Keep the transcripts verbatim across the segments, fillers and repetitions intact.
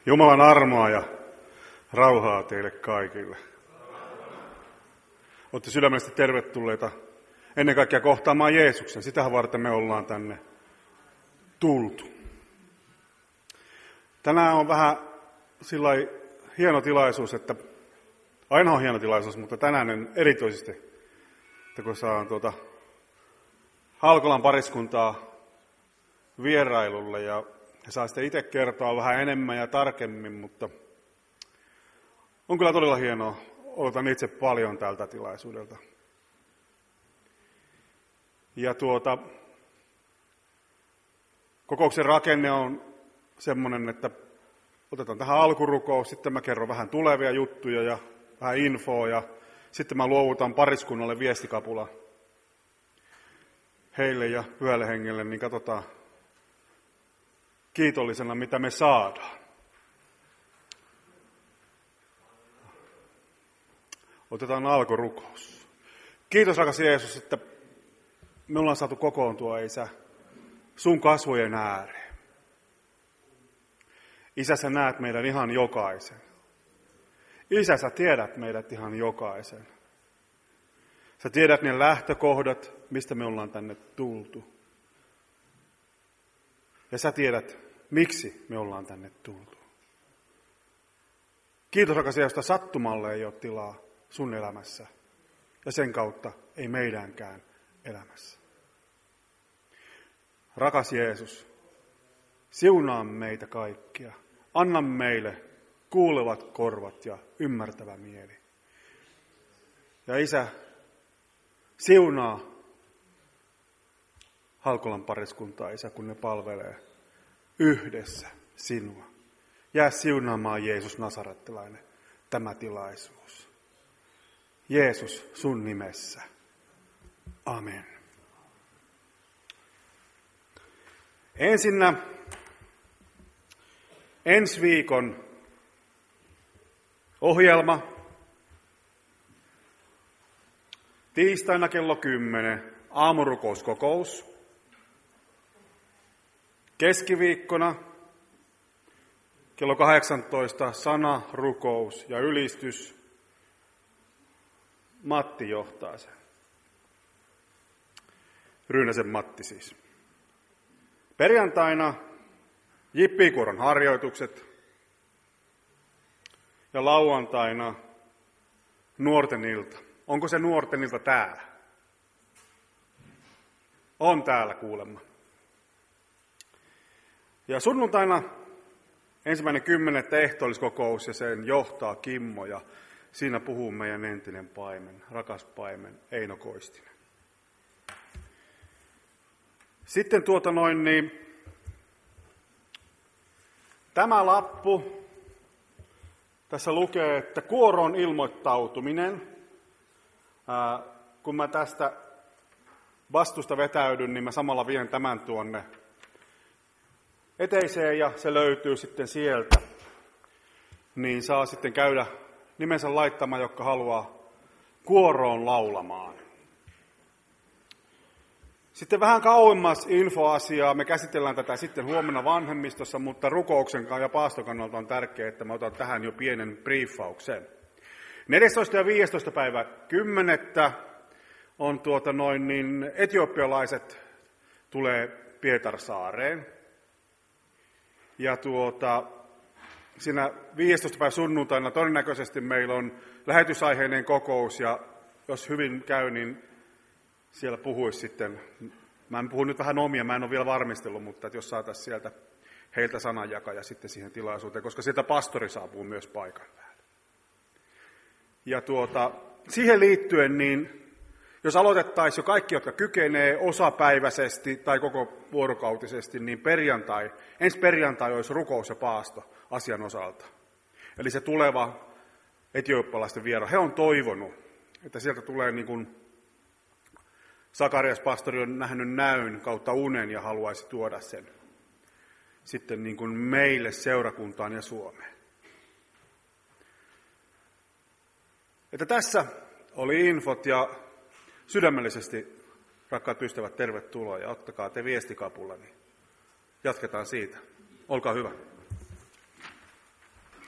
Jumalan armoa ja rauhaa teille kaikille. Olette sydämellisesti tervetulleita ennen kaikkea kohtaamaan Jeesuksen. Sitähän varten me ollaan tänne tultu. Tänään on vähän sillai hieno tilaisuus, että aina on hieno tilaisuus, mutta tänään on erityisesti, että kun saan tuota Halkolan pariskuntaa vierailulle ja he saa sitten itse kertoa vähän enemmän ja tarkemmin, mutta on kyllä todella hienoa. Odotan itse paljon tältä tilaisuudelta. Ja tuota, kokouksen rakenne on semmoinen, että otetaan tähän alkurukous, sitten mä kerron vähän tulevia juttuja ja vähän infoa ja sitten mä luovutan pariskunnalle viestikapula heille ja pyhälle hengelle, niin katsotaan kiitollisena, mitä me saadaan. Otetaan alkurukous. Kiitos, rakas Jeesus, että me ollaan saatu kokoontua, Isä, sun kasvojen ääreen. Isä, sä näet meidän ihan jokaisen. Isä, sä tiedät meidät ihan jokaisen. Sä tiedät ne lähtökohdat, mistä me ollaan tänne tultu. Ja sä tiedät, miksi me ollaan tänne tultu. Kiitos, rakas Jeesus, että sattumalle ei ole tilaa sun elämässä. Ja sen kautta ei meidänkään elämässä. Rakas Jeesus, siunaa meitä kaikkia. Anna meille kuulevat korvat ja ymmärtävä mieli. Ja Isä, siunaa Halkolan pariskuntaa, Isä, kun ne palvelee yhdessä sinua. Jää siunaamaan, Jeesus Nasarettilainen, tämä tilaisuus. Jeesus, sun nimessä. Amen. Ensinnä ensi viikon ohjelma. Tiistaina kello kymmenen aamurukouskokous. Keskiviikkona kello kahdeksantoista sana, rukous ja ylistys. Matti johtaa sen. Ryynäsen Matti siis. Perjantaina Jippikuoron harjoitukset ja lauantaina nuorten ilta. Onko se nuorten ilta täällä? On täällä kuulemma. Ja sunnuntaina ensimmäinen kymmenettä ehtoolliskokous ja sen johtaa Kimmo ja siinä puhuu meidän entinen paimen, rakas paimen Eino Koistinen. Sitten tuota noin niin, tämä lappu, tässä lukee, että kuoroon ilmoittautuminen. Ää, kun mä tästä vastusta vetäydyn, niin mä samalla vien tämän tuonne eteiseen ja se löytyy sitten sieltä. Niin saa sitten käydä nimensä laittamaan, jotka haluaa kuoroon laulamaan. Sitten vähän kauemmas infoasiaa. Me käsitellään tätä sitten huomenna vanhemmistossa, mutta rukouksen ja paaston kannalta on tärkeää, että mä otan tähän jo pienen briefauksen. neljästoista ja viidestoista päivä kymmenettä on tuota noin niin etiopialaiset tulee Pietarsaareen. Ja tuota, siinä viidestoista päivä sunnuntaina todennäköisesti meillä on lähetysaiheinen kokous ja jos hyvin käy, niin siellä puhuisi sitten, mä en puhu nyt vähän omia, mä en ole vielä varmistellut, mutta että jos saataisiin sieltä heiltä sananjakaja sitten siihen tilaisuuteen, koska sieltä pastori saapuu myös paikan päälle. Ja tuota, siihen liittyen, niin jos aloitettaisiin jo kaikki, jotka kykenee osapäiväisesti tai koko vuorokautisesti, niin perjantai, ensi perjantai olisi rukous ja paasto asian osalta. Eli se tuleva etiopialaisten vieras, he on toivonut, että sieltä tulee niin kuin Sakarias pastori on nähnyt näyn kautta unen ja haluaisi tuoda sen sitten niin kuin meille seurakuntaan ja Suomeen. Että tässä oli infot ja sydämellisesti, rakkaat ystävät, tervetuloa ja ottakaa te viestikapulla, niin jatketaan siitä. Olkaa hyvä.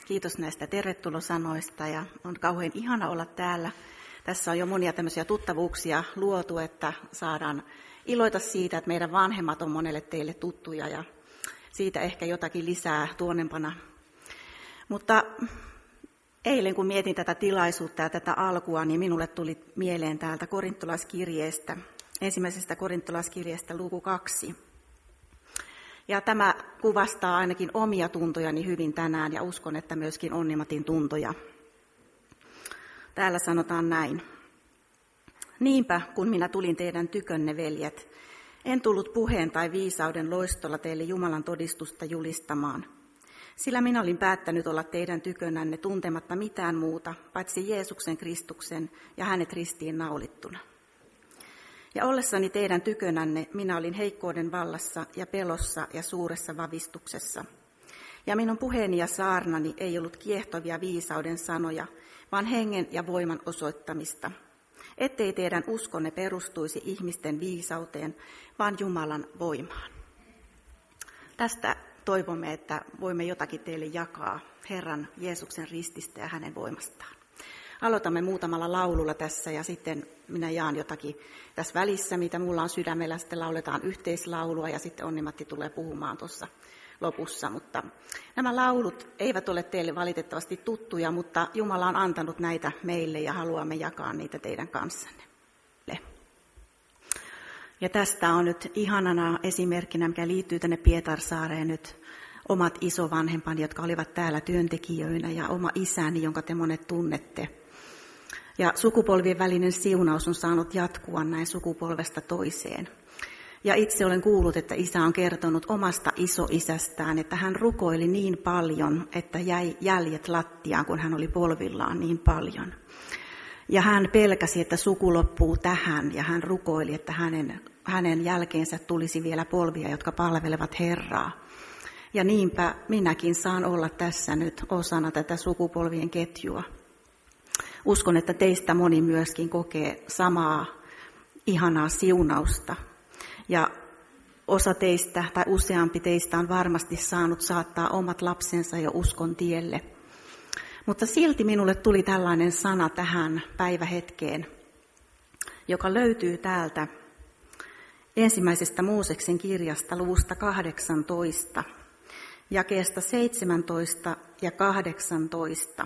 Kiitos näistä tervetulosanoista ja on kauhean ihana olla täällä. Tässä on jo monia tämmöisiä tuttavuuksia luotu, että saadaan iloita siitä, että meidän vanhemmat on monelle teille tuttuja ja siitä ehkä jotakin lisää tuonnempana. Mutta eilen kun mietin tätä tilaisuutta ja tätä alkua, niin minulle tuli mieleen täältä korintolaiskirjeestä, ensimmäisestä korintolaiskirjeestä luku kaksi. Ja tämä kuvastaa ainakin omia tuntojani hyvin tänään ja uskon, että myöskin Onnimatin tuntoja. Täällä sanotaan näin. Niinpä, kun minä tulin teidän tykönne, veljet, en tullut puheen tai viisauden loistolla teille Jumalan todistusta julistamaan. Sillä minä olin päättänyt olla teidän tykönänne tuntematta mitään muuta, paitsi Jeesuksen Kristuksen ja hänet ristiin naulittuna. Ja ollessani teidän tykönänne minä olin heikkouden vallassa ja pelossa ja suuressa vavistuksessa. Ja minun puheeni ja saarnani ei ollut kiehtovia viisauden sanoja, vaan hengen ja voiman osoittamista. Ettei teidän uskonne perustuisi ihmisten viisauteen, vaan Jumalan voimaan. Tästä toivomme, että voimme jotakin teille jakaa Herran Jeesuksen rististä ja hänen voimastaan. Aloitamme muutamalla laululla tässä ja sitten minä jaan jotakin tässä välissä, mitä mulla on sydämellä. Sitten lauletaan yhteislaulua ja sitten Onni-Matti tulee puhumaan tuossa lopussa. Mutta nämä laulut eivät ole teille valitettavasti tuttuja, mutta Jumala on antanut näitä meille ja haluamme jakaa niitä teidän kanssanne. Ja tästä on nyt ihanana esimerkkinä, mikä liittyy tänne Pietarsaareen nyt, omat isovanhempani, jotka olivat täällä työntekijöinä ja oma isäni, jonka te monet tunnette. Ja sukupolvien välinen siunaus on saanut jatkua näin sukupolvesta toiseen. Ja itse olen kuullut, että isä on kertonut omasta isoisästään, että hän rukoili niin paljon, että jäi jäljet lattiaan, kun hän oli polvillaan niin paljon. Ja hän pelkäsi, että suku loppuu tähän, ja hän rukoili, että hänen, hänen jälkeensä tulisi vielä polvia, jotka palvelevat Herraa. Ja niinpä minäkin saan olla tässä nyt osana tätä sukupolvien ketjua. Uskon, että teistä moni myöskin kokee samaa ihanaa siunausta. Ja osa teistä tai useampi teistä on varmasti saanut saattaa omat lapsensa jo uskon tielle. Mutta silti minulle tuli tällainen sana tähän päivähetkeen, joka löytyy täältä ensimmäisestä Mooseksen kirjasta luvusta kahdeksantoista, jakeesta seitsemäntoista ja kahdeksantoista.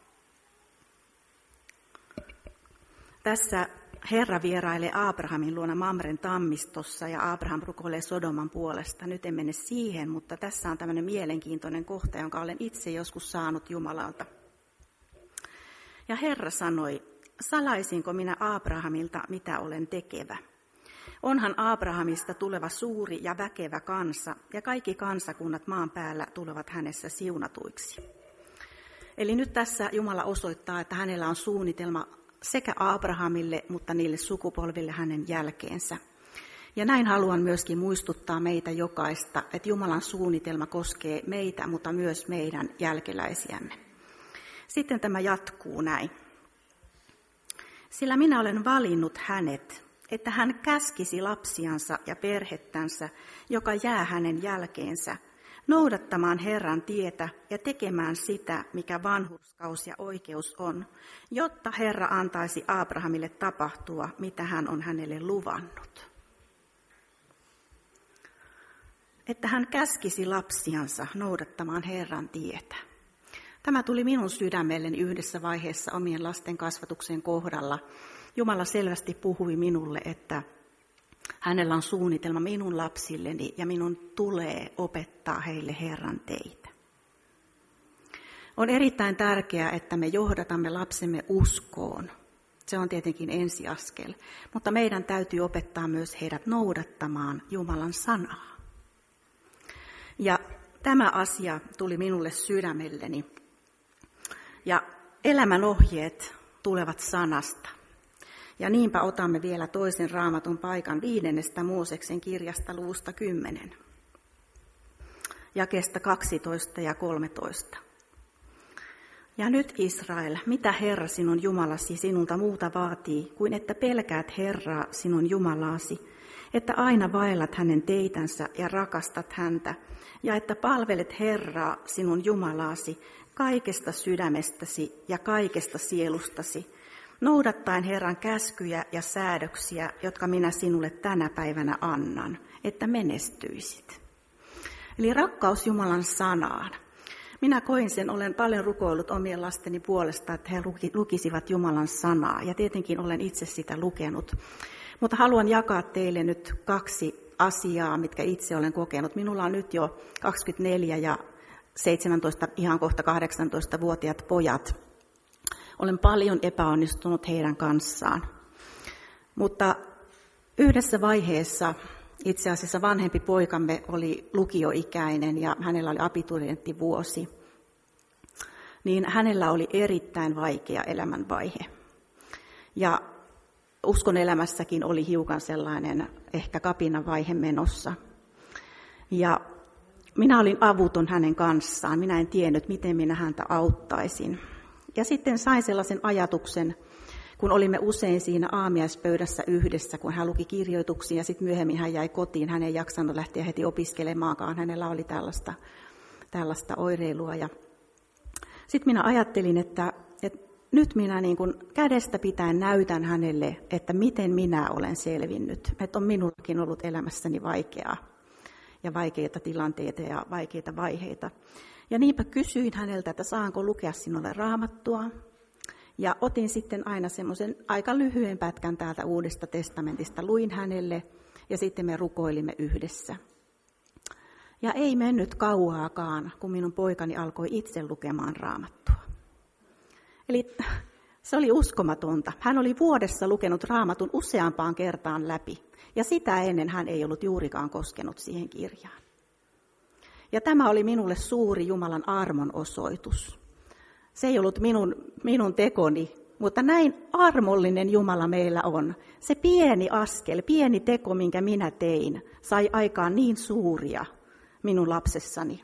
Tässä Herra vierailee Abrahamin luona Mamren tammistossa ja Abraham rukoilee Sodoman puolesta. Nyt en mene siihen, mutta tässä on tämmöinen mielenkiintoinen kohta, jonka olen itse joskus saanut Jumalalta. Ja Herra sanoi, salaisinko minä Abrahamilta, mitä olen tekevä? Onhan Abrahamista tuleva suuri ja väkevä kansa, ja kaikki kansakunnat maan päällä tulevat hänessä siunatuiksi. Eli nyt tässä Jumala osoittaa, että hänellä on suunnitelma sekä Abrahamille, mutta niille sukupolville hänen jälkeensä. Ja näin haluan myöskin muistuttaa meitä jokaista, että Jumalan suunnitelma koskee meitä, mutta myös meidän jälkeläisiämme. Sitten tämä jatkuu näin. Sillä minä olen valinnut hänet, että hän käskisi lapsiansa ja perhettänsä, joka jää hänen jälkeensä, noudattamaan Herran tietä ja tekemään sitä, mikä vanhurskaus ja oikeus on, jotta Herra antaisi Abrahamille tapahtua, mitä hän on hänelle luvannut. Että hän käskisi lapsiansa noudattamaan Herran tietä. Tämä tuli minun sydämelleni yhdessä vaiheessa omien lasten kasvatuksen kohdalla. Jumala selvästi puhui minulle, että hänellä on suunnitelma minun lapsilleni ja minun tulee opettaa heille Herran teitä. On erittäin tärkeää, että me johdatamme lapsemme uskoon. Se on tietenkin ensiaskel, mutta meidän täytyy opettaa myös heidät noudattamaan Jumalan sanaa. Ja tämä asia tuli minulle sydämelleni. Ja elämän ohjeet tulevat sanasta. Ja niinpä otamme vielä toisen raamatun paikan viidennestä Mooseksen kirjasta luvusta kymmenen. Jakeesta kaksitoista ja kolmetoista. Ja nyt Israel, mitä Herra sinun Jumalasi sinulta muuta vaatii, kuin että pelkäät Herraa sinun Jumalaasi, että aina vaellat hänen teitänsä ja rakastat häntä, ja että palvelet Herraa sinun Jumalaasi kaikesta sydämestäsi ja kaikesta sielustasi, noudattaen Herran käskyjä ja säädöksiä, jotka minä sinulle tänä päivänä annan, että menestyisit. Eli rakkaus Jumalan sanaan. Minä koin sen, olen paljon rukoillut omien lasteni puolesta, että he lukisivat Jumalan sanaa, ja tietenkin olen itse sitä lukenut. Mutta haluan jakaa teille nyt kaksi asiaa, mitkä itse olen kokenut. Minulla on nyt jo kaksikymmentäneljä ja seitsemäntoista, ihan kohta kahdeksantoista-vuotiaat pojat. Olen paljon epäonnistunut heidän kanssaan. Mutta yhdessä vaiheessa itse asiassa vanhempi poikamme oli lukioikäinen ja hänellä oli abiturienttivuosi. Niin hänellä oli erittäin vaikea elämänvaihe. Ja uskon elämässäkin oli hiukan sellainen ehkä kapinan vaihe menossa. Ja minä olin avuton hänen kanssaan. Minä en tiennyt, miten minä häntä auttaisin. Ja sitten sain sellaisen ajatuksen, kun olimme usein siinä aamiaispöydässä yhdessä, kun hän luki kirjoituksia ja sitten myöhemmin hän jäi kotiin. Hän ei jaksanut lähteä heti opiskelemaankaan. Hänellä oli tällaista, tällaista oireilua. Ja sitten minä ajattelin, että, että nyt minä niin kuin kädestä pitäen näytän hänelle, että miten minä olen selvinnyt. Että on minullakin ollut elämässäni vaikeaa ja vaikeita tilanteita ja vaikeita vaiheita. Ja niinpä kysyin häneltä, että saanko lukea sinulle Raamattua. Ja otin sitten aina semmoisen aika lyhyen pätkän täältä Uudesta testamentista, luin hänelle ja sitten me rukoilimme yhdessä. Ja ei mennyt kauaakaan, kun minun poikani alkoi itse lukemaan Raamattua. Eli se oli uskomatonta. Hän oli vuodessa lukenut Raamatun useampaan kertaan läpi. Ja sitä ennen hän ei ollut juurikaan koskenut siihen kirjaan. Ja tämä oli minulle suuri Jumalan armon osoitus. Se ei ollut minun, minun tekoni, mutta näin armollinen Jumala meillä on. Se pieni askel, pieni teko, minkä minä tein, sai aikaan niin suuria minun lapsessani.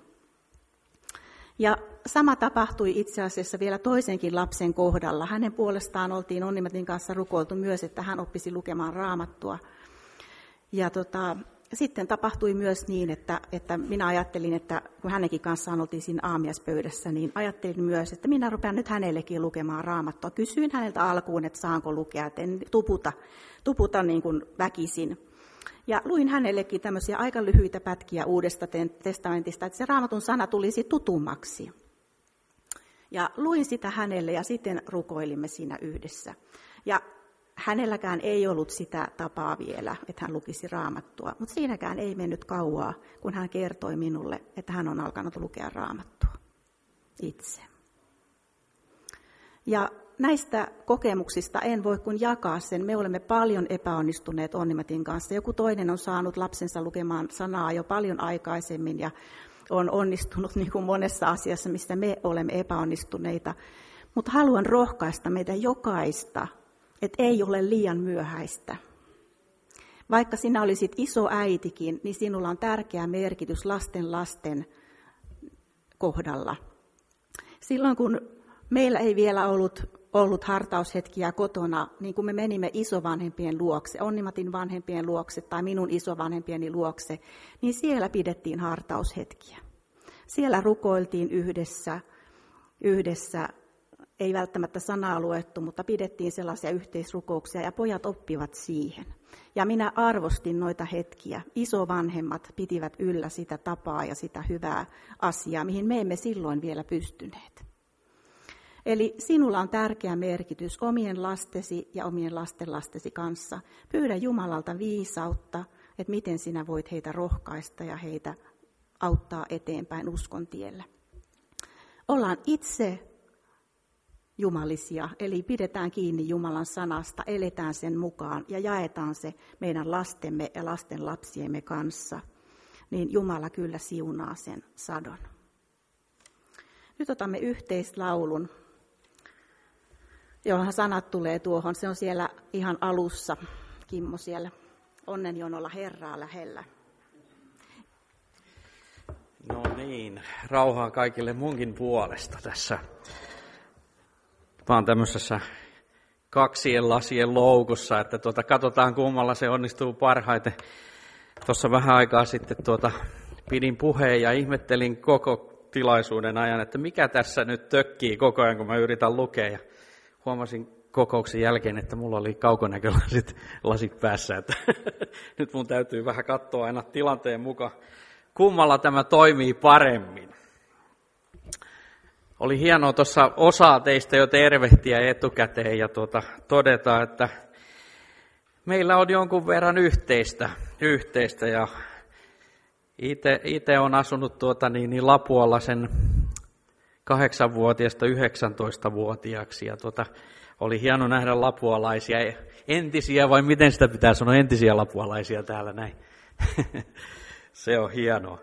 Ja sama tapahtui itse asiassa vielä toisenkin lapsen kohdalla. Hänen puolestaan oltiin Onnimatin kanssa rukoiltu myös, että hän oppisi lukemaan Raamattua. Ja tota, sitten tapahtui myös niin, että, että minä ajattelin, että kun hänenkin kanssaan oltiin siinä aamiaispöydässä, niin ajattelin myös, että minä rupean nyt hänellekin lukemaan Raamattua. Kysyin häneltä alkuun, että saanko lukea, että en tuputa, tuputa niin kuin väkisin. Ja luin hänellekin tämmöisiä aika lyhyitä pätkiä Uudesta testamentista, että se Raamatun sana tulisi tutummaksi. Ja luin sitä hänelle ja sitten rukoilimme siinä yhdessä. Ja hänelläkään ei ollut sitä tapaa vielä, että hän lukisi Raamattua, mutta siinäkään ei mennyt kauaa, kun hän kertoi minulle, että hän on alkanut lukea Raamattua itse. Ja näistä kokemuksista en voi kuin jakaa sen. Me olemme paljon epäonnistuneet Onnimatin kanssa. Joku toinen on saanut lapsensa lukemaan sanaa jo paljon aikaisemmin ja on onnistunut niin kuin monessa asiassa, missä me olemme epäonnistuneita. Mutta haluan rohkaista meitä jokaista, että ei ole liian myöhäistä. Vaikka sinä olisit iso äitikin, niin sinulla on tärkeä merkitys lasten lasten kohdalla. Silloin kun meillä ei vielä ollut, ollut hartaushetkiä kotona, niin kun me menimme isovanhempien luokse, Onnimatin vanhempien luokse tai minun isovanhempieni luokse, niin siellä pidettiin hartaushetkiä. Siellä rukoiltiin yhdessä, yhdessä. Ei välttämättä sanaa luettu, mutta pidettiin sellaisia yhteisrukouksia ja pojat oppivat siihen. Ja minä arvostin noita hetkiä. Isovanhemmat pitivät yllä sitä tapaa ja sitä hyvää asiaa, mihin me emme silloin vielä pystyneet. Eli sinulla on tärkeä merkitys omien lastesi ja omien lastenlastesi kanssa. Pyydä Jumalalta viisautta, että miten sinä voit heitä rohkaista ja heitä auttaa eteenpäin uskon tiellä. Ollaan itse jumalisia, eli pidetään kiinni Jumalan sanasta, eletään sen mukaan ja jaetaan se meidän lastemme ja lasten lapsiemme kanssa, niin Jumala kyllä siunaa sen sadon. Nyt otamme yhteislaulun, johon sanat tulee tuohon. Se on siellä ihan alussa, Kimmo siellä. Onnen jonolla Herraa lähellä. No niin, rauhaa kaikille munkin puolesta tässä. Vaan tämmöisessä kaksien lasien loukussa, että tuota, katsotaan kummalla se onnistuu parhaiten. Tuossa vähän aikaa sitten tuota, pidin puheen ja ihmettelin koko tilaisuuden ajan, että mikä tässä nyt tökkii koko ajan, kun mä yritän lukea. Ja huomasin kokouksen jälkeen, että mulla oli kaukonäkölasit lasit päässä, että nyt mun täytyy vähän katsoa aina tilanteen mukaan, kummalla tämä toimii paremmin. Oli hienoa tuossa osaa teistä jo tervehtiä etukäteen ja tuota, todeta, että meillä on jonkun verran yhteistä, yhteistä ja itse olen asunut tuota, niin, niin Lapualla sen kahdeksanvuotiaasta yhdeksäntoistavuotiaaksi ja tuota, oli hieno nähdä lapualaisia, entisiä vai miten sitä pitää sanoa, entisiä lapualaisia täällä näin. Se on hienoa.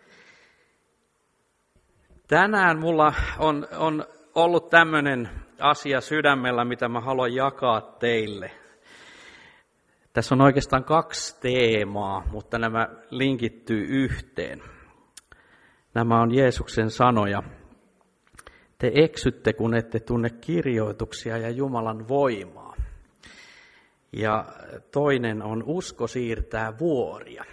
Tänään mulla on, on ollut tämmöinen asia sydämellä, mitä mä haluan jakaa teille. Tässä on oikeastaan kaksi teemaa, mutta nämä linkittyy yhteen. Nämä on Jeesuksen sanoja. Te eksytte, kun ette tunne kirjoituksia ja Jumalan voimaa. Ja toinen on usko siirtää vuoria.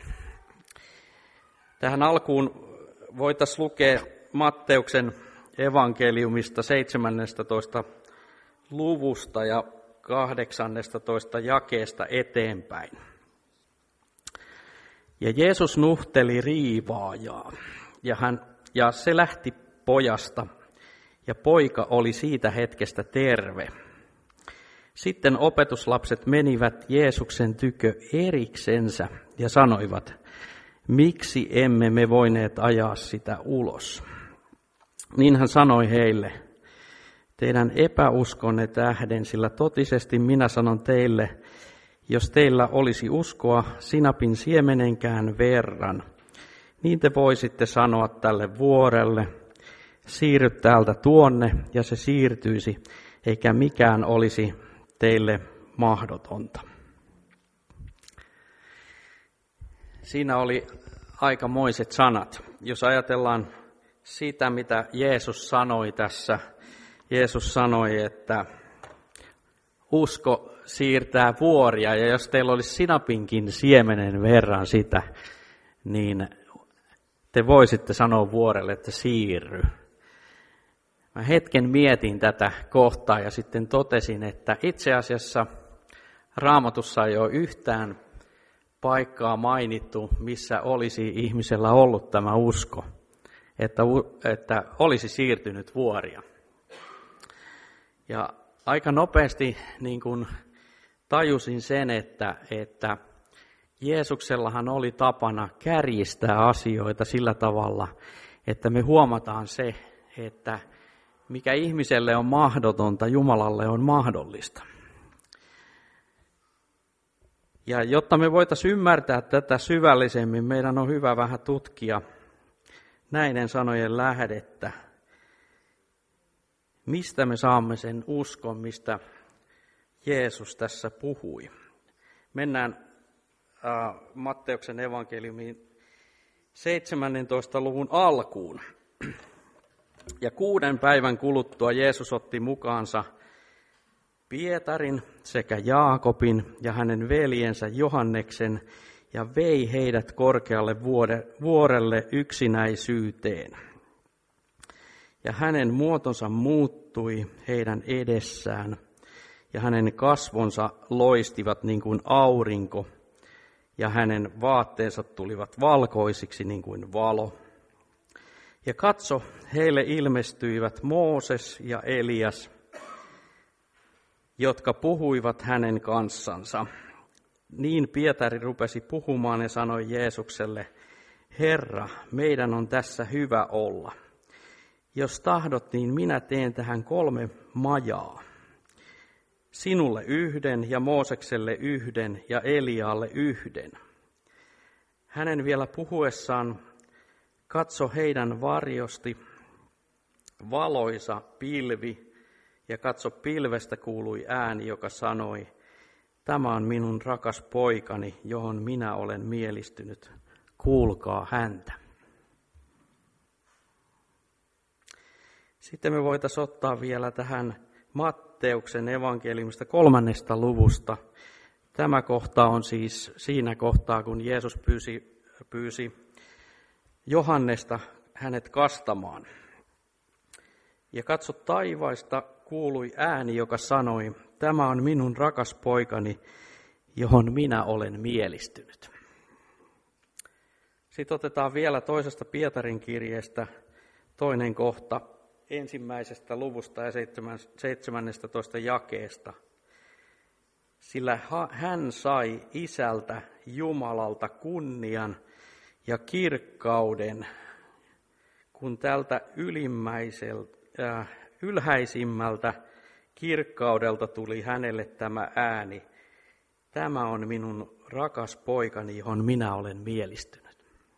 Tähän alkuun voitaisiin lukea Matteuksen evankeliumista seitsemäntoista luvusta ja kahdeksannestatoista jakeesta eteenpäin. Ja Jeesus nuhteli riivaajaa, ja, hän, ja se lähti pojasta, ja poika oli siitä hetkestä terve. Sitten opetuslapset menivät Jeesuksen tykö eriksensä ja sanoivat, miksi emme me voineet ajaa sitä ulos? Niin hän sanoi heille, teidän epäuskonne tähden, sillä totisesti minä sanon teille, jos teillä olisi uskoa sinapin siemenenkään verran, niin te voisitte sanoa tälle vuorelle, siirry täältä tuonne, ja se siirtyisi, eikä mikään olisi teille mahdotonta. Siinä oli aikamoiset sanat. Jos ajatellaan sitä, mitä Jeesus sanoi tässä, Jeesus sanoi, että usko siirtää vuoria, ja jos teillä olisi sinapinkin siemenen verran sitä, niin te voisitte sanoa vuorelle, että siirry. Mä hetken mietin tätä kohtaa ja sitten totesin, että itse asiassa Raamatussa ei ole yhtään paikkaa mainittu, missä olisi ihmisellä ollut tämä usko, että, että olisi siirtynyt vuoria. Ja aika nopeasti niin kuin tajusin sen, että, että Jeesuksellahan oli tapana kärjistää asioita sillä tavalla, että me huomataan se, että mikä ihmiselle on mahdotonta, Jumalalle on mahdollista. Ja jotta me voitaisiin ymmärtää tätä syvällisemmin, meidän on hyvä vähän tutkia näiden sanojen lähdettä. Mistä me saamme sen uskon, mistä Jeesus tässä puhui? Mennään äh, Matteuksen evankeliumiin seitsemäntoista luvun alkuun. Ja kuuden päivän kuluttua Jeesus otti mukaansa Pietarin sekä Jaakobin ja hänen veljensä Johanneksen ja vei heidät korkealle vuorelle yksinäisyyteen. Ja hänen muotonsa muuttui heidän edessään ja hänen kasvonsa loistivat niin kuin aurinko ja hänen vaatteensa tulivat valkoisiksi niin kuin valo. Ja katso, heille ilmestyivät Mooses ja Elias, jotka puhuivat hänen kanssansa. Niin Pietari rupesi puhumaan ja sanoi Jeesukselle, Herra, meidän on tässä hyvä olla. Jos tahdot, niin minä teen tähän kolme majaa. Sinulle yhden ja Moosekselle yhden ja Eliaalle yhden. Hänen vielä puhuessaan katso heidän varjosti valoisa pilvi, ja katso pilvestä kuului ääni, joka sanoi, tämä on minun rakas poikani, johon minä olen mielistynyt, kuulkaa häntä. Sitten me voitaisiin ottaa vielä tähän Matteuksen evankeliumista kolmannesta luvusta. Tämä kohta on siis siinä kohtaa, kun Jeesus pyysi, pyysi Johannesta hänet kastamaan. Ja katso, taivaista kuului ääni, joka sanoi, tämä on minun rakas poikani, johon minä olen mielistynyt. Sitten otetaan vielä toisesta Pietarin kirjeestä toinen kohta ensimmäisestä luvusta ja seitsemännestätoista jakeesta. Sillä hän sai Isältä Jumalalta kunnian ja kirkkauden, kun tältä ylimmäiseltä, äh, ylhäisimmältä kirkkaudelta tuli hänelle tämä ääni. Tämä on minun rakas poikani, johon minä olen mielistynyt.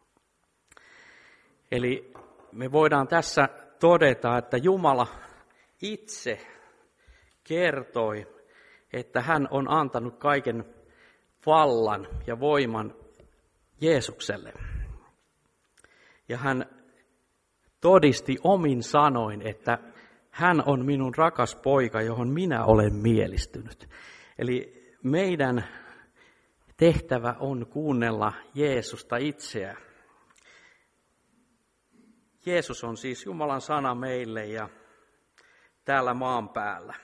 Eli me voidaan tässä todeta, että Jumala itse kertoi, että hän on antanut kaiken vallan ja voiman Jeesukselle. Ja hän todisti omin sanoin, että hän on minun rakas poika, johon minä olen mielistynyt. Eli meidän tehtävä on kuunnella Jeesusta itseä. Jeesus on siis Jumalan sana meille ja täällä maan päällä.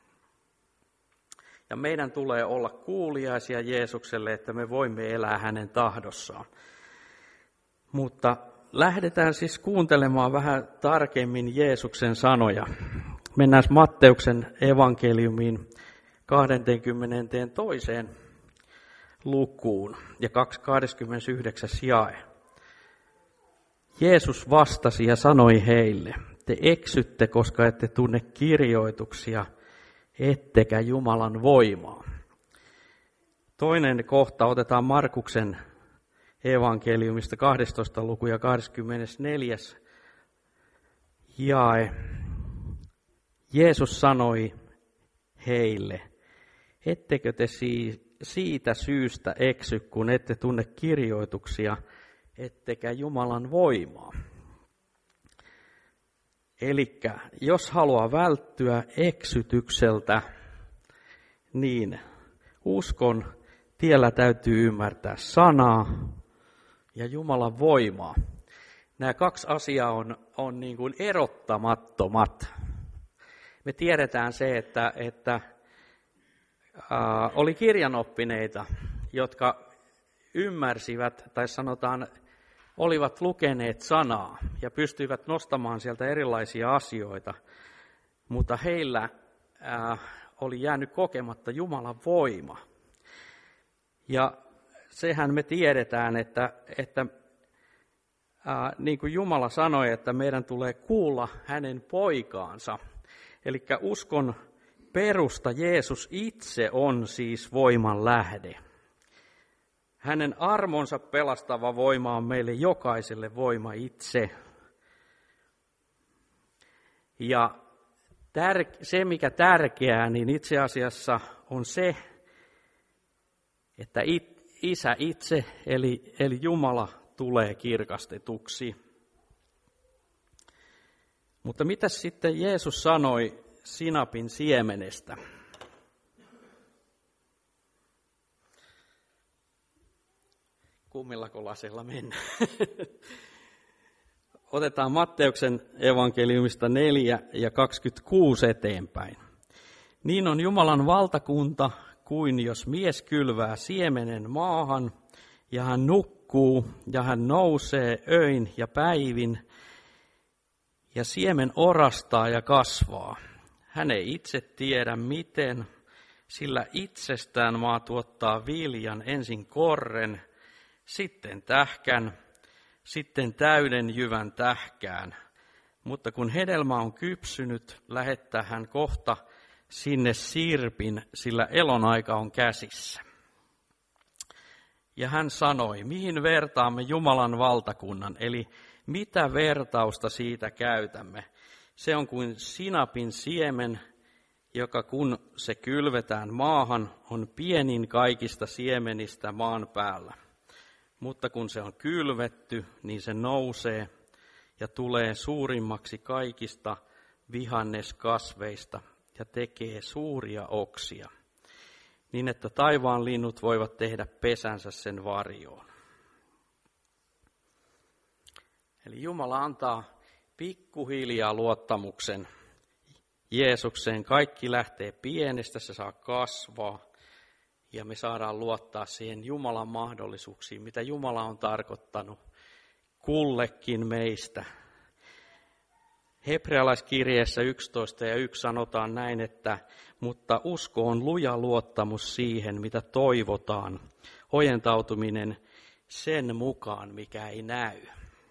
Ja meidän tulee olla kuuliaisia Jeesukselle, että me voimme elää hänen tahdossaan. Mutta lähdetään siis kuuntelemaan vähän tarkemmin Jeesuksen sanoja. Mennään Matteuksen evankeliumiin kaksikymmentäkaksi lukuun ja kaksikymmentäyhdeksän jae. Jeesus vastasi ja sanoi heille, te eksytte, koska ette tunne kirjoituksia, ettekä Jumalan voimaa. Toinen kohta otetaan Markuksen evankeliumista kahdestoista luku ja kaksikymmentäneljäs jae. Jeesus sanoi heille, ettekö te siitä syystä eksy, kun ette tunne kirjoituksia, ettekä Jumalan voimaa. Elikkä jos haluaa välttyä eksytykseltä, niin uskon tiellä täytyy ymmärtää sanaa ja Jumalan voimaa. Nämä kaksi asiaa on, on niin kuin erottamattomat. Me tiedetään se, että, että ää, oli kirjanoppineita, jotka ymmärsivät, tai sanotaan, olivat lukeneet sanaa ja pystyivät nostamaan sieltä erilaisia asioita, mutta heillä ää, oli jäänyt kokematta Jumalan voima. Ja sehän me tiedetään, että, että ää, niin kuin Jumala sanoi, että meidän tulee kuulla hänen poikaansa. Eli uskon perusta Jeesus itse on siis voiman lähde. Hänen armonsa pelastava voima on meille jokaiselle voima itse. Ja tär- se, mikä tärkeää, niin itse asiassa on se, että it- Isä itse, eli, eli Jumala, tulee kirkastetuksi. Mutta mitä sitten Jeesus sanoi sinapin siemenestä? Kummillako lasella mennään? Otetaan Matteuksen evankeliumista neljä ja kaksikymmentäkuusi eteenpäin. Niin on Jumalan valtakunta kuin jos mies kylvää siemenen maahan ja hän nukkuu ja hän nousee öin ja päivin ja siemen orastaa ja kasvaa. Hän ei itse tiedä miten, sillä itsestään maa tuottaa viljan ensin korren, sitten tähkän, sitten täyden jyvän tähkään. Mutta kun hedelmä on kypsynyt, lähettää hän kohta sinne sirpin, sillä elonaika on käsissä. Ja hän sanoi, mihin vertaamme Jumalan valtakunnan, eli mitä vertausta siitä käytämme. Se on kuin sinapin siemen, joka kun se kylvetään maahan, on pienin kaikista siemenistä maan päällä. Mutta kun se on kylvetty, niin se nousee ja tulee suurimmaksi kaikista vihanneskasveista ja tekee suuria oksia, niin että taivaan linnut voivat tehdä pesänsä sen varjoon. Eli Jumala antaa pikkuhiljaa luottamuksen Jeesukseen. Kaikki lähtee pienestä, se saa kasvaa ja me saadaan luottaa siihen Jumalan mahdollisuuksiin, mitä Jumala on tarkoittanut kullekin meistä. Hebrealaiskirjeessä yksitoista ja yksi sanotaan näin, että mutta usko on luja luottamus siihen, mitä toivotaan, ojentautuminen sen mukaan, mikä ei näy.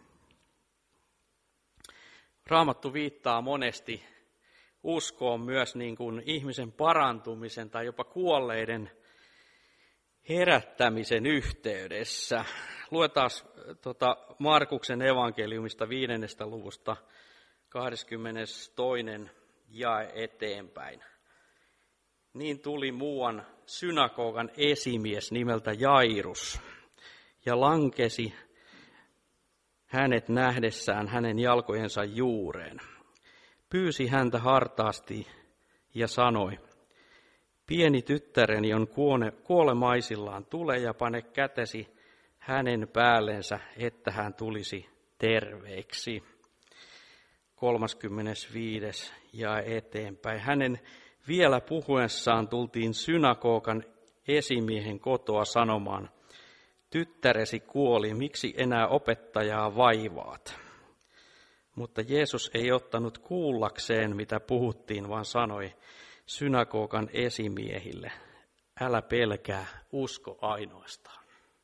Raamattu viittaa monesti uskoon myös niin kuin ihmisen parantumisen tai jopa kuolleiden herättämisen yhteydessä. Luetaan tuota Markuksen evankeliumista viidennestä luvusta kahdeskymmenestoinen jae eteenpäin. Niin tuli muuan synagogan esimies nimeltä Jairus ja lankesi hänet nähdessään hänen jalkojensa juureen. Pyysi häntä hartaasti ja sanoi, pieni tyttäreni on kuolemaisillaan, tule ja pane kätesi hänen päällensä, että hän tulisi terveeksi. kolmaskymmenesviides jae eteenpäin. Hänen vielä puhuessaan tultiin synagogan esimiehen kotoa sanomaan, tyttäresi kuoli, miksi enää opettajaa vaivaat? Mutta Jeesus ei ottanut kuullakseen, mitä puhuttiin, vaan sanoi synagogan esimiehille, älä pelkää, usko ainoastaan.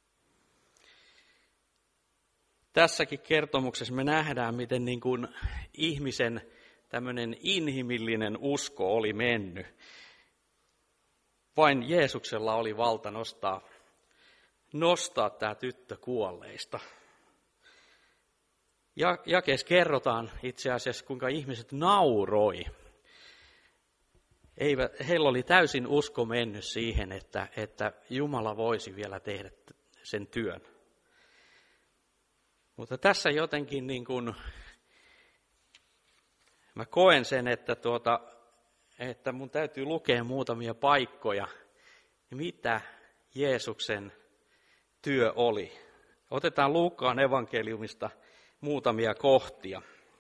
Tässäkin kertomuksessa me nähdään, miten niin kuin ihmisen tämmöinen inhimillinen usko oli mennyt. Vain Jeesuksella oli valta nostaa, nostaa tämä tyttö kuolleista. Ja jakeessa kerrotaan itse asiassa, kuinka ihmiset nauroi. Eivät, heillä oli täysin usko mennyt siihen, että, että Jumala voisi vielä tehdä sen työn. Mutta tässä jotenkin niin kuin, mä koen sen, että, tuota, että mun täytyy lukea muutamia paikkoja, mitä Jeesuksen työ oli. Otetaan Luukkaan evankeliumista muutamia kohtia.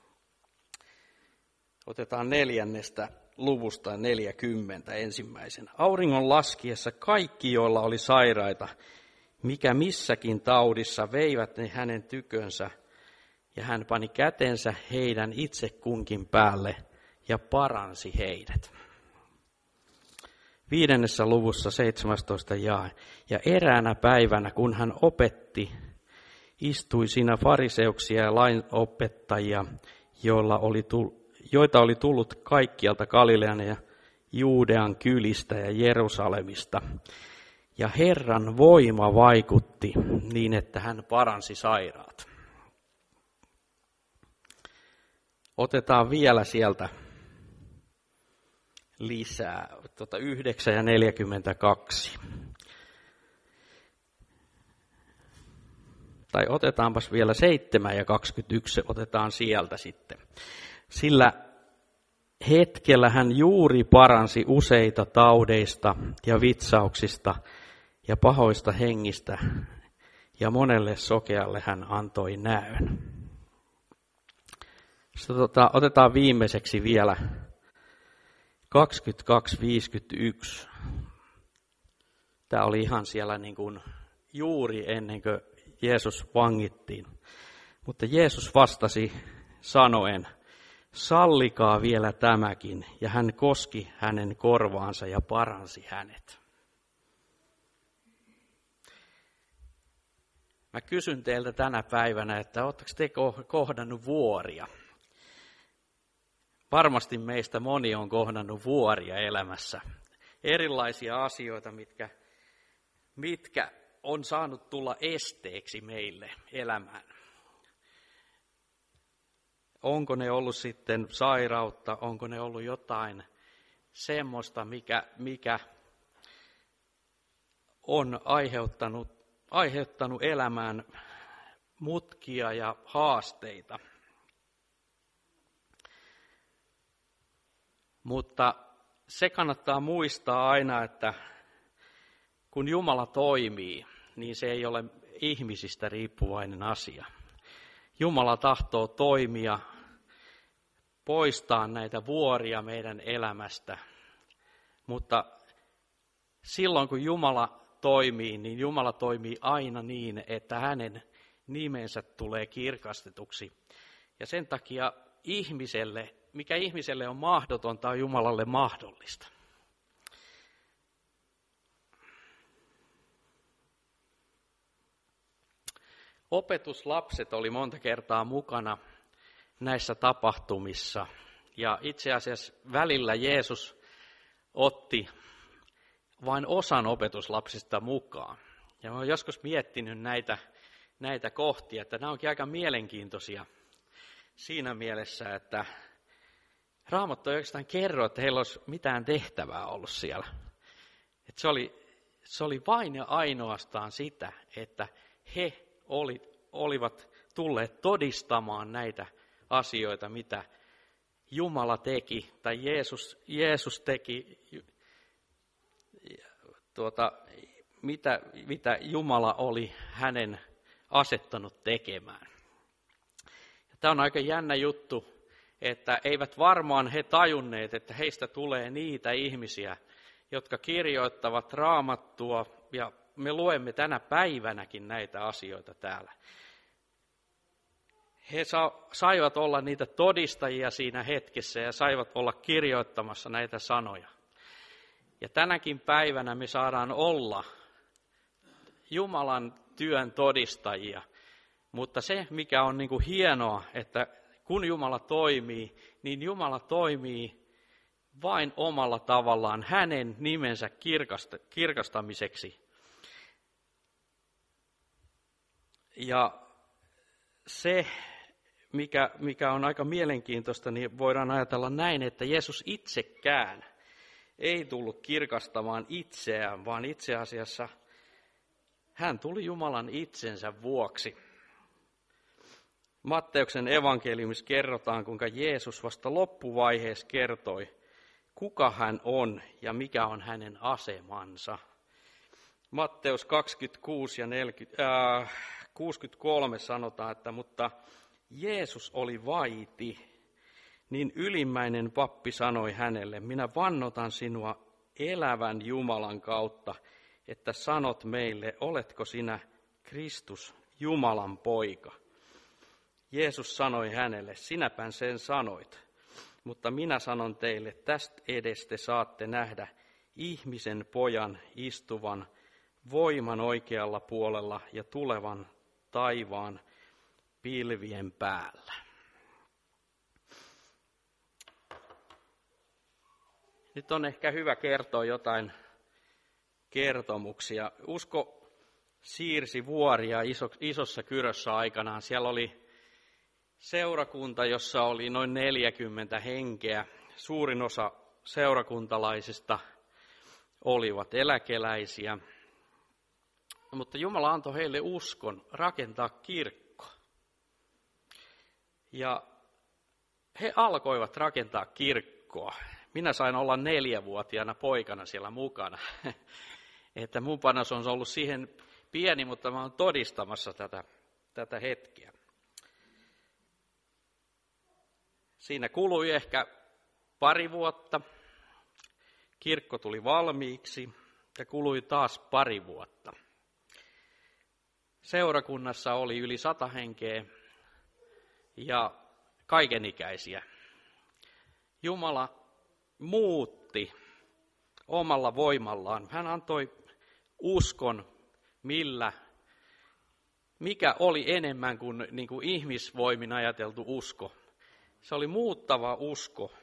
Otetaan neljännestä luvusta neljäkymmentä ensimmäisen. Auringon laskiessa kaikki, joilla oli sairaita, mikä missäkin taudissa, veivät ne hänen tykönsä, ja hän pani kätensä heidän itse kunkin päälle ja paransi heidät. Viidennessä luvussa seitsemästoista jae. Ja eräänä päivänä, kun hän opetti, istui siinä fariseuksia ja lainopettajia, joilla oli tullut, joita oli tullut kaikkialta Galilean ja Juudean kylistä ja Jerusalemista. Ja Herran voima vaikutti niin, että hän paransi sairaat. Otetaan vielä sieltä lisää, tuota yhdeksän ja neljäkymmentäkaksi. Tai otetaanpas vielä seitsemän ja kaksikymmentäyksi, otetaan sieltä sitten. Sillä hetkellä hän juuri paransi useita taudeista ja vitsauksista ja pahoista hengistä, ja monelle sokealle hän antoi näön. Sitten tota, otetaan viimeiseksi vielä kaksikymmentäkaksi viisikymmentäyksi. Tämä oli ihan siellä niin kuin juuri ennen kuin Jeesus vangittiin. Mutta Jeesus vastasi sanoen, sallikaa vielä tämäkin, ja hän koski hänen korvaansa ja paransi hänet. Mä kysyn teiltä tänä päivänä, että oletteko te kohdannut vuoria? Varmasti meistä moni on kohdannut vuoria elämässä. Erilaisia asioita, mitkä, mitkä on saanut tulla esteeksi meille elämään. Onko ne ollut sitten sairautta, onko ne ollut jotain semmoista, mikä, mikä on aiheuttanut, aiheuttanut elämään mutkia ja haasteita. Mutta se kannattaa muistaa aina, että kun Jumala toimii, niin se ei ole ihmisistä riippuvainen asia. Jumala tahtoo toimia, poistaa näitä vuoria meidän elämästä, mutta silloin kun Jumala toimii, niin Jumala toimii aina niin, että hänen nimensä tulee kirkastetuksi. Ja sen takia ihmiselle, mikä ihmiselle on mahdotonta, on Jumalalle mahdollista. Opetuslapset oli monta kertaa mukana näissä tapahtumissa. Ja itse asiassa välillä Jeesus otti vain osan opetuslapsista mukaan. Ja olen joskus miettinyt näitä, näitä kohtia, että nämä onkin aika mielenkiintoisia siinä mielessä, että Raamattu ei oikeastaan kerro, että heillä olisi mitään tehtävää ollut siellä. Että se, oli, se oli vain ja ainoastaan sitä, että he oli, olivat tulleet todistamaan näitä asioita, mitä Jumala teki, tai Jeesus, Jeesus teki, tuota, mitä, mitä Jumala oli hänen asettanut tekemään. Ja tämä on aika jännä juttu, että eivät varmaan he tajunneet, että heistä tulee niitä ihmisiä, jotka kirjoittavat Raamattua, ja me luemme tänä päivänäkin näitä asioita täällä. He saivat olla niitä todistajia siinä hetkessä ja saivat olla kirjoittamassa näitä sanoja. Ja tänäkin päivänä me saadaan olla Jumalan työn todistajia, mutta se mikä on niin kuin hienoa, että kun Jumala toimii, niin Jumala toimii vain omalla tavallaan hänen nimensä kirkastamiseksi. Ja se, mikä, mikä on aika mielenkiintoista, niin voidaan ajatella näin, että Jeesus itsekään ei tullut kirkastamaan itseään, vaan itse asiassa hän tuli Jumalan itsensä vuoksi. Matteuksen evankeliumissa kerrotaan, kuinka Jeesus vasta loppuvaiheessa kertoi, kuka hän on ja mikä on hänen asemansa. Matteus kaksikymmentäkuusi ja neljäkymmentä, äh, kuusikymmentäkolme sanotaan, että mutta Jeesus oli vaiti, niin ylimmäinen pappi sanoi hänelle, minä vannotan sinua elävän Jumalan kautta, että sanot meille, oletko sinä Kristus, Jumalan poika. Jeesus sanoi hänelle, sinäpä sen sanoit, mutta minä sanon teille, tästä edestä saatte nähdä ihmisen pojan istuvan voiman oikealla puolella ja tulevan taivaan pilvien päällä. Nyt on ehkä hyvä kertoa jotain kertomuksia. Usko siirsi vuoria iso, isossa Kyrössä aikanaan. Siellä oli seurakunta, jossa oli noin neljäkymmentä henkeä. Suurin osa seurakuntalaisista olivat eläkeläisiä. Mutta Jumala antoi heille uskon rakentaa kirkko. Ja he alkoivat rakentaa kirkkoa. Minä sain olla neljävuotiaana poikana siellä mukana. Että mun panos on ollut siihen pieni, mutta mä oon todistamassa tätä, tätä hetkeä. Siinä kului ehkä pari vuotta. Kirkko tuli valmiiksi ja kului taas pari vuotta. Seurakunnassa oli yli sata henkeä ja kaikenikäisiä. Jumala muutti omalla voimallaan. Hän antoi uskon, millä, mikä oli enemmän kuin, niin kuin ihmisvoimin ajateltu usko. Se oli muuttava usko.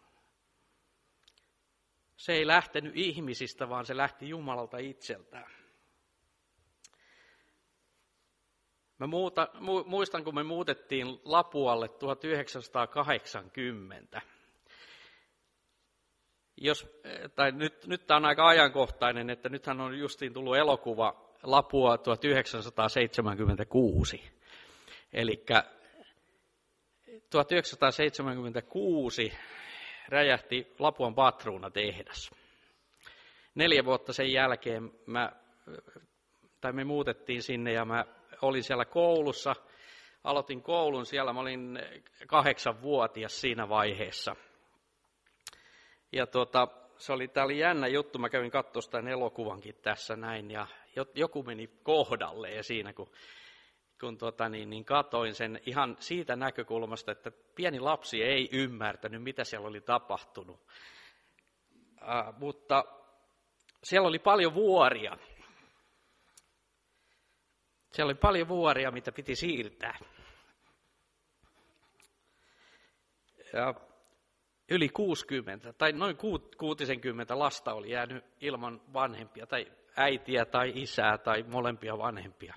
Se ei lähtenyt ihmisistä, vaan se lähti Jumalalta itseltään. Mä muuta, muistan, kun me muutettiin Lapualle tuhatyhdeksänsataakahdeksankymmentä. Jos, tai nyt, nyt tämä on aika ajankohtainen, että nythän on justiin tullut elokuva Lapua tuhatyhdeksänsataaseitsemänkymmentäkuusi. Eli tuhatyhdeksänsataaseitsemänkymmentäkuusi räjähti Lapuan patruunatehdas. Neljä vuotta sen jälkeen mä, tai me muutettiin sinne ja mä olin siellä koulussa. Aloitin koulun siellä, mä olin kahdeksanvuotias siinä vaiheessa. Ja tuota, se oli, tää oli jännä juttu, mä kävin katsomaan tämän elokuvankin tässä näin, ja joku meni kohdalleen siinä, kun, kun tuota, niin, niin katoin sen ihan siitä näkökulmasta, että pieni lapsi ei ymmärtänyt, mitä siellä oli tapahtunut. Äh, mutta siellä oli paljon vuoria. Siellä oli paljon vuoria, mitä piti siirtää. Ja yli kuusikymmentä tai noin kuusikymmentä lasta oli jäänyt ilman vanhempia tai äitiä tai isää tai molempia vanhempia.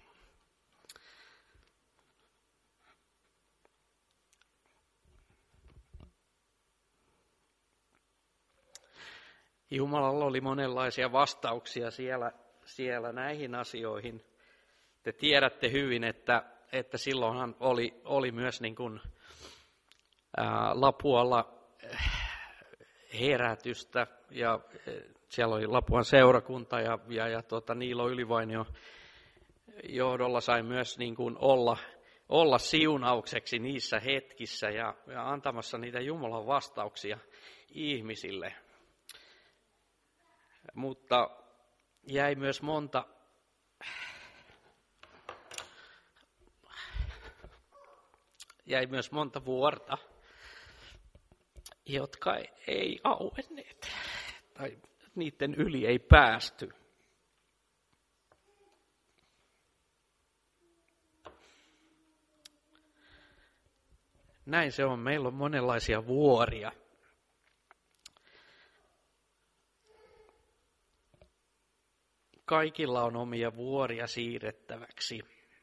Jumalalla oli monenlaisia vastauksia siellä, siellä näihin asioihin. Te tiedätte hyvin, että, että silloinhan oli, oli myös niin kuin, ää, Lapualla herätystä, ja siellä oli Lapuan seurakunta, ja, ja, ja tuota, Niilo Ylivainio johdolla sai myös niin kuin olla, olla siunaukseksi niissä hetkissä, ja, ja antamassa niitä Jumalan vastauksia ihmisille. Mutta jäi myös monta jäi myös monta vuorta, jotka ei auenneet, tai niiden yli ei päästy. Näin se on. Meillä on monenlaisia vuoria. Kaikilla on omia vuoria siirrettäväksi.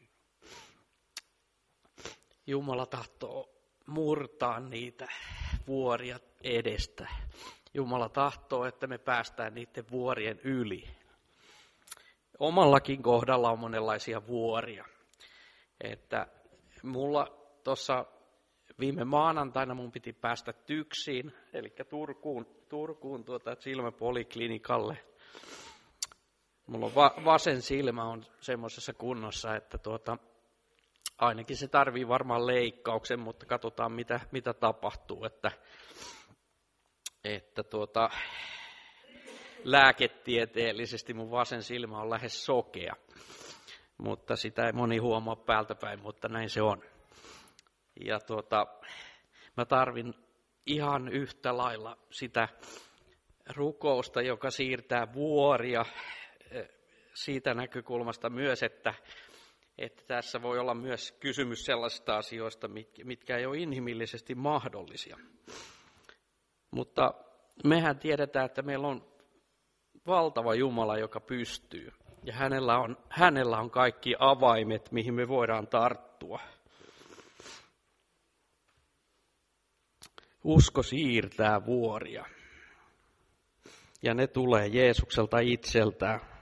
Jumala tahtoo murtaa niitä vuoria edestä. Jumala tahtoo, että me päästään niiden vuorien yli. Omallakin kohdalla on monenlaisia vuoria. Että mulla tuossa viime maanantaina mun piti päästä Tyksiin, eli Turkuun, Turkuun tuota silmäpoliklinikalle. Mulla on va- vasen silmä on semmoisessa kunnossa, että tuota, ainakin se tarvii varmaan leikkauksen, mutta katsotaan mitä, mitä tapahtuu, että, että tuota, lääketieteellisesti mun vasen silmä on lähes sokea, mutta sitä ei moni huomaa päältä päin, mutta näin se on. Ja tuota, mä tarvin ihan yhtä lailla sitä rukousta, joka siirtää vuoria siitä näkökulmasta myös, että että tässä voi olla myös kysymys sellaisista asioista, mitkä ei ole inhimillisesti mahdollisia. Mutta mehän tiedetään, että meillä on valtava Jumala, joka pystyy. Ja hänellä on, hänellä on kaikki avaimet, mihin me voidaan tarttua. Usko siirtää vuoria. Ja ne tulee Jeesukselta itseltään.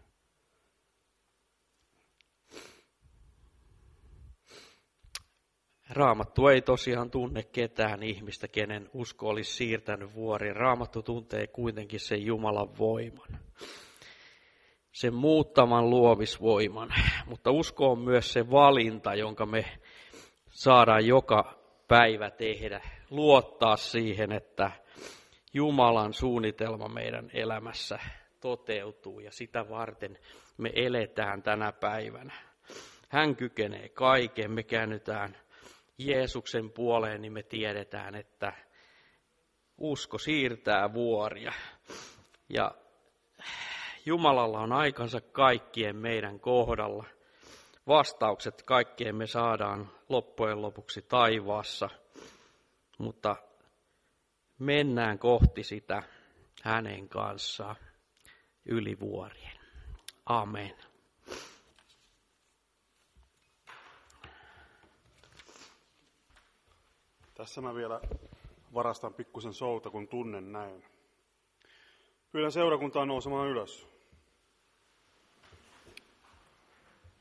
Raamattu ei tosiaan tunne ketään ihmistä, kenen usko olisi siirtänyt vuoria. Raamattu tuntee kuitenkin sen Jumalan voiman, sen muuttaman luovisvoiman. Mutta usko on myös se valinta, jonka me saadaan joka päivä tehdä. Luottaa siihen, että Jumalan suunnitelma meidän elämässä toteutuu ja sitä varten me eletään tänä päivänä. Hän kykenee kaiken, me käännytään Jeesuksen puoleen, niin me tiedetään, että usko siirtää vuoria. Ja Jumalalla on aikansa kaikkien meidän kohdalla. Vastaukset kaikkeen me saadaan loppujen lopuksi taivaassa, mutta mennään kohti sitä hänen kanssaan yli vuorien. Amen. Tässä mä vielä varastan pikkusen souta, kun tunnen näin. Pyydän seurakuntaa nousemaan ylös.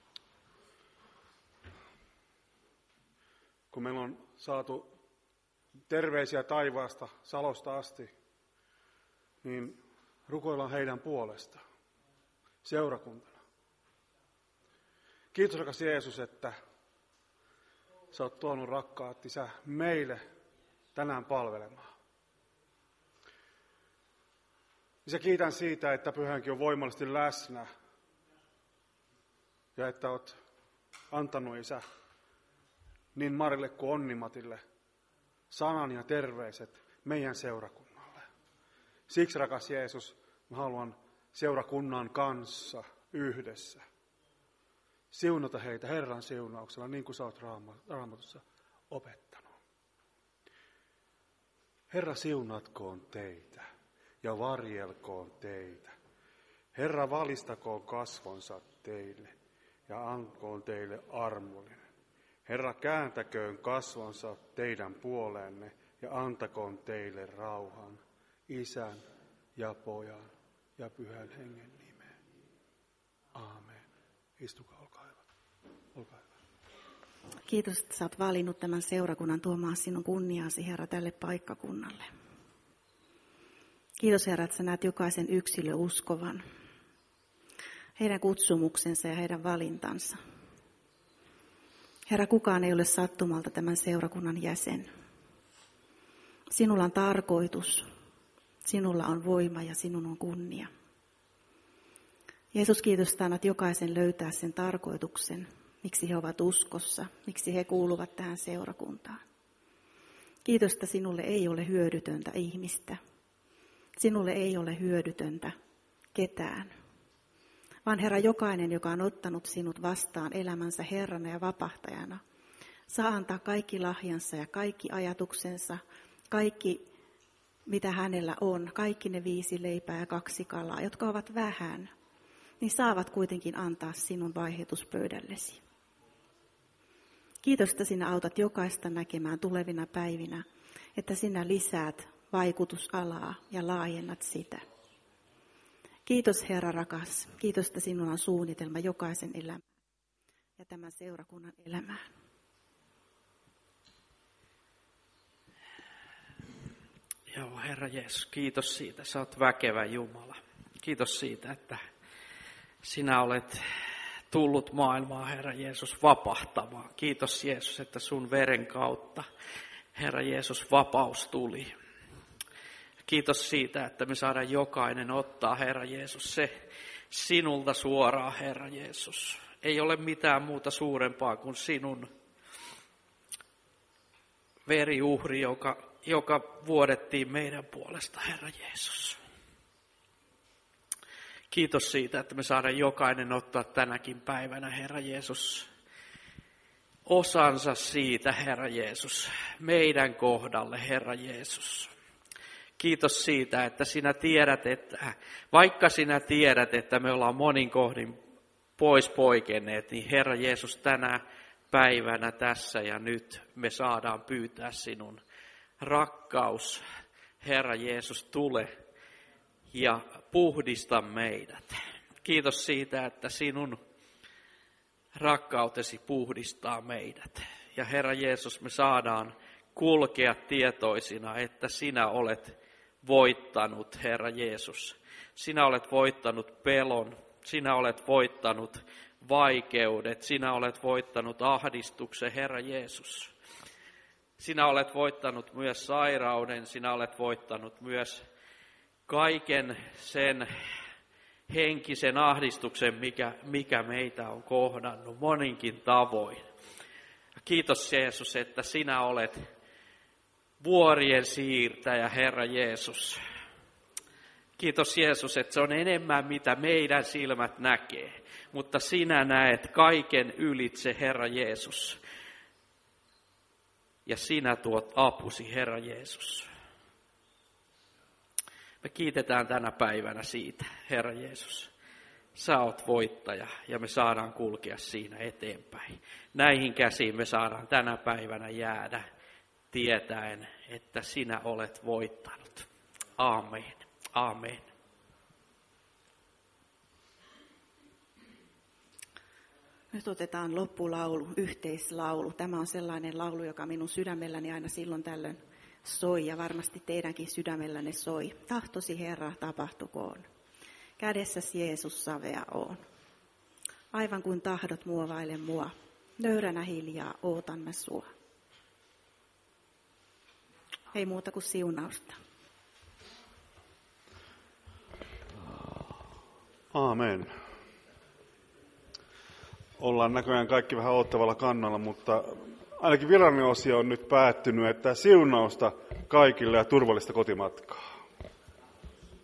Kun meillä on saatu terveisiä taivaasta, Salosta asti, niin rukoillaan heidän puolestaan, seurakuntana. Kiitos rakas Jeesus, että sä oot tuonut rakkaat Isä meille tänään palvelemaan. Isä, kiitän siitä, että Pyhänkin on voimallisesti läsnä ja että oot antanut, Isä, niin Marille kuin Onnimatille sanan ja terveiset meidän seurakunnalle. Siksi, rakas Jeesus, mä haluan seurakunnan kanssa yhdessä siunata heitä Herran siunauksella, niin kuin sä oot Raamatussa opettanut. Herra, siunatkoon teitä ja varjelkoon teitä. Herra, valistakoon kasvonsa teille ja ankoon teille armollinen. Herra, kääntäköön kasvonsa teidän puoleenne ja antakoon teille rauhan, Isän ja Pojan ja Pyhän Hengen nimeen. Aamen. Istukaa, olkaa hyvä. Olkaa hyvä. Kiitos, että sä oot valinnut tämän seurakunnan tuomaan sinun kunniaasi, Herra, tälle paikkakunnalle. Kiitos, Herra, että sä näet jokaisen yksilö uskovan, heidän kutsumuksensa ja heidän valintansa. Herra, kukaan ei ole sattumalta tämän seurakunnan jäsen. Sinulla on tarkoitus, sinulla on voima ja sinun on kunnia. Jeesus, kiitos, että annat jokaisen löytää sen tarkoituksen, miksi he ovat uskossa, miksi he kuuluvat tähän seurakuntaan. Kiitos, että sinulle ei ole hyödytöntä ihmistä. Sinulle ei ole hyödytöntä ketään. Vaan Herra, jokainen, joka on ottanut sinut vastaan elämänsä Herrana ja vapahtajana, saa antaa kaikki lahjansa ja kaikki ajatuksensa, kaikki mitä hänellä on, kaikki ne viisi leipää ja kaksi kalaa, jotka ovat vähän, niin saavat kuitenkin antaa sinun vaihdetuspöydällesi. Kiitos, että sinä autat jokaista näkemään tulevina päivinä, että sinä lisäät vaikutusalaa ja laajennat sitä. Kiitos, Herra rakas. Kiitos, että sinulla on suunnitelma jokaisen elämään ja tämän seurakunnan elämään. Joo, Herra Jeesus, kiitos siitä. Sä oot väkevä Jumala. Kiitos siitä, että sinä olet tullut maailmaan, Herra Jeesus, vapahtamaan. Kiitos, Jeesus, että sun veren kautta, Herra Jeesus, vapaus tuli. Kiitos siitä, että me saadaan jokainen ottaa, Herra Jeesus, se sinulta suoraan, Herra Jeesus. Ei ole mitään muuta suurempaa kuin sinun veriuhri, joka, joka vuodettiin meidän puolesta, Herra Jeesus. Kiitos siitä, että me saadaan jokainen ottaa tänäkin päivänä, Herra Jeesus, osansa siitä, Herra Jeesus, meidän kohdalle, Herra Jeesus. Kiitos siitä, että sinä tiedät, että vaikka sinä tiedät, että me ollaan monin kohdin pois poikenneet, niin Herra Jeesus, tänä päivänä tässä ja nyt me saadaan pyytää sinun rakkaus, Herra Jeesus, tule ja puhdista meidät. Kiitos siitä, että sinun rakkautesi puhdistaa meidät. Ja Herra Jeesus, me saadaan kulkea tietoisina, että sinä olet voittanut, Herra Jeesus. Sinä olet voittanut pelon, sinä olet voittanut vaikeudet, sinä olet voittanut ahdistuksen, Herra Jeesus. Sinä olet voittanut myös sairauden, sinä olet voittanut myös kaiken sen henkisen ahdistuksen, mikä, mikä meitä on kohdannut moninkin tavoin. Kiitos, Jeesus, että sinä olet vuorien siirtäjä, Herra Jeesus. Kiitos, Jeesus, että se on enemmän, mitä meidän silmät näkee, mutta sinä näet kaiken ylitse, Herra Jeesus. Ja sinä tuot apusi, Herra Jeesus. Me kiitetään tänä päivänä siitä, Herra Jeesus. Sä oot voittaja ja me saadaan kulkea siinä eteenpäin. Näihin käsiin me saadaan tänä päivänä jäädä tietäen, että sinä olet voittanut. Aamen. Aamen. Nyt otetaan loppulaulu, yhteislaulu. Tämä on sellainen laulu, joka minun sydämelläni aina silloin tällöin soi ja varmasti teidänkin sydämellänne soi. Tahtosi Herra tapahtukoon. Kädessäsi Jeesus savea on. Aivan kuin tahdot muovaile mua. Nöyränä hiljaa ootan mä sua. Ei muuta kuin siunausta. Aamen. Ollaan näköjään kaikki vähän odottavalla kannalla, mutta ainakin virallinen osio on nyt päättynyt, että siunausta kaikille ja turvallista kotimatkaa.